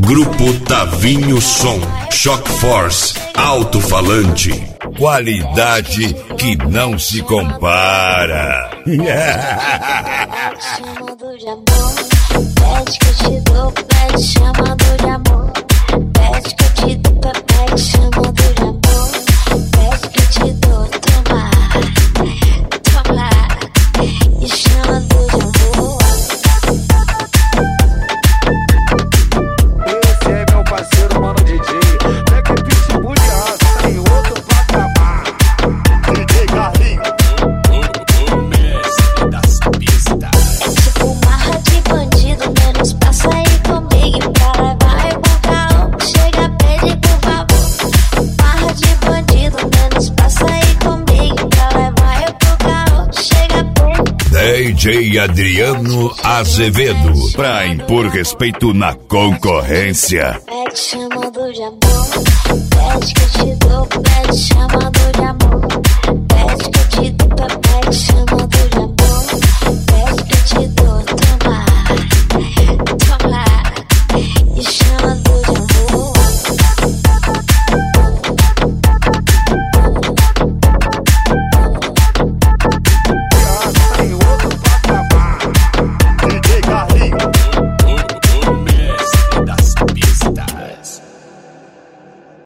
Grupo Tavinho Som, Shock Force, alto-falante. Qualidade que não se compara. Chamando de amor, pede que eu te dou, pede chamando de amor. Pede que eu te dou, pede chamando de amor. Pede que eu te dou, toma, toma. E chamando de amor. Esse é meu parceiro, mano DJ. Pega o pitbull de raça, tá em outro patamar. DJ Carlinhos, o mestre das pistas. É tipo marra de bandido, menos passa aí comigo pra levar eu pro carro. Chega, pede por favor. Marra de bandido, menos passa aí comigo pra levar eu pro carro. Chega, pede. DJ Adriano Azevedo, pra impor respeito na concorrência. Pede chamando de amor, pede que eu te dou, pede chamando